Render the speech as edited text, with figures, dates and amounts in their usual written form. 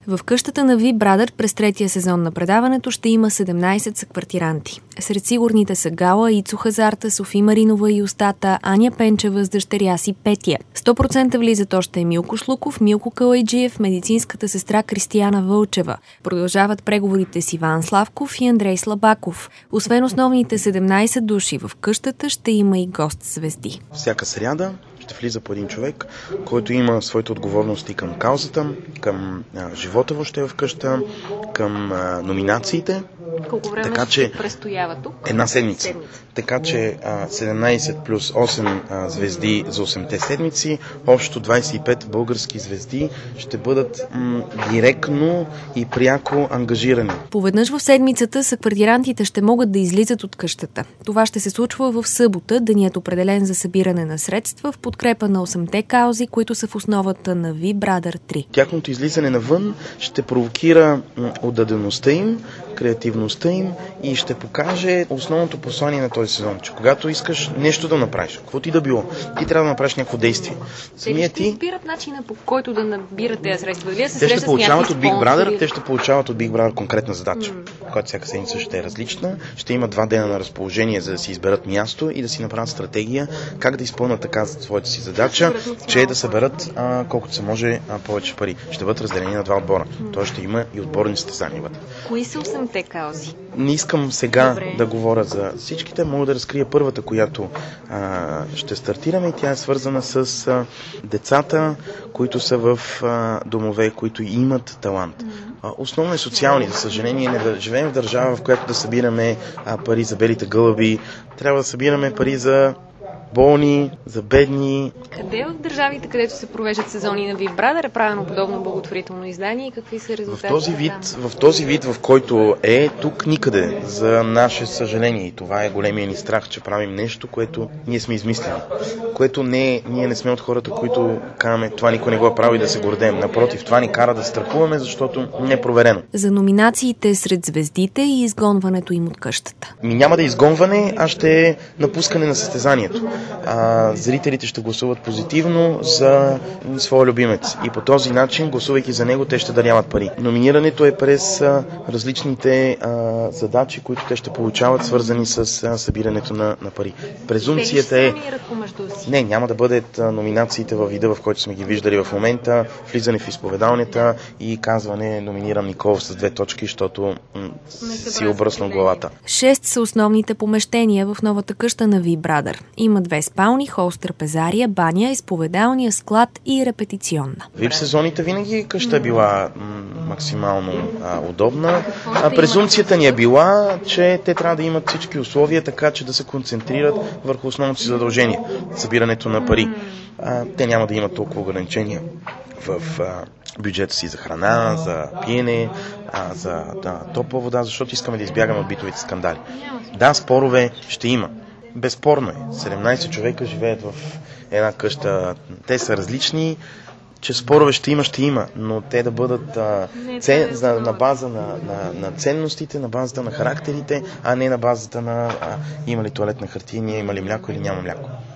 В къщата на VIP Brother през третия сезон на предаването ще има 17 съквартиранти. Сред сигурните са Гала, Ицо Хазарта, Софи Маринова и Остата, Аня Пенчева с дъщеря си Петия. 100% влизат още Милко Шлуков, Милко Калайджиев, медицинската сестра Кристияна Вълчева. Продължават преговорите с Иван Славков и Андрей Слабаков. Освен основните 17 души в къщата, ще има и гост-звезди. Всяка сряда ще влиза по един човек, който има своите отговорности към каузата, към живота въобще в къща, към номинациите. Колко време ще престоява тук? Една седмица. Така че 17 плюс 8 звезди за 8-те седмици, общо 25 български звезди ще бъдат директно и пряко ангажирани. Поведнъж в седмицата съквартирантите ще могат да излизат от къщата. Това ще се случва в събота, денят определен за събиране на средства в подкрепа на 8-те каузи, които са в основата на VIP Brother 3. Тяхното излизане навън ще провокира отдадеността им, креативността им и ще покаже основното послание на този сезон, че когато искаш нещо да направиш, каквото и да било, ти трябва да направиш някакво действие. Те ще избират начина, по който да набират тези средства. Те ще получават от Big Brother, те ще получават от Big Brother конкретна задача, която всяка седмица ще е различна. Ще има 2 дена на разположение, за да си изберат място и да си направят стратегия как да изпълнят така своята си задача, че да съберат колкото се може повече пари. Ще бъдат разделени на 2 отбора. Той ще има и отборни състезания. Кои са 8-те каузи? Не искам сега да говоря за всичките. Мога да разкрия първата, която ще стартираме, и тя е свързана с децата, които са в домове, които имат талант. Основно е социални. За съжаление, не живеем в държава, в която да събираме пари за белите гълъби. Трябва да събираме пари за болни, за бедни. Къде от държавите, където се провеждат сезони на VIP Brother, е правено подобно благотворително издание и какви са резултатите? В този вид, в който е тук никъде, за наше съжаление. И това е големия ни страх, че правим нещо, което ние сме измислили. Което ние не сме от хората, които казваме, това никой не го е правил и да се гордеем. Напротив, това ни кара да страхуваме, защото не е проверено. За номинациите сред звездите и изгонването им от къщата. Няма да е изгонване, а ще е напускане на състезанието. Зрителите ще гласуват позитивно за своя любимец и по този начин, гласувайки за него, те ще даряват пари. Номинирането е през различните задачи, които те ще получават, свързани с събирането на пари. Презумцията е... Не, няма да бъдат номинациите във вида, в който сме ги виждали в момента, влизане в изповедалнята и казване номинирам Николов с 2 точки, защото си обръснал главата. 6 са основните помещения в новата къща на VIP Brother. Има 2 спални, хол с трапезария, баня, изповедалния, склад и репетиционна. VIP сезоните винаги къща е била максимално удобна. Презумцията ни е била, че те трябва да имат всички условия, така че да се концентрират върху основното си задължение – събирането на пари. Те няма да имат толкова ограничения в бюджета си за храна, за пиене, за топла вода, защото искаме да избягаме от битовите скандали. Да, спорове ще има. Безспорно е. 17 човека живеят в една къща. Те са различни, че спорове ще има, но те да бъдат на база на ценностите, на базата на характерите, а не на базата на има ли тоалетна хартия, има ли мляко или няма мляко.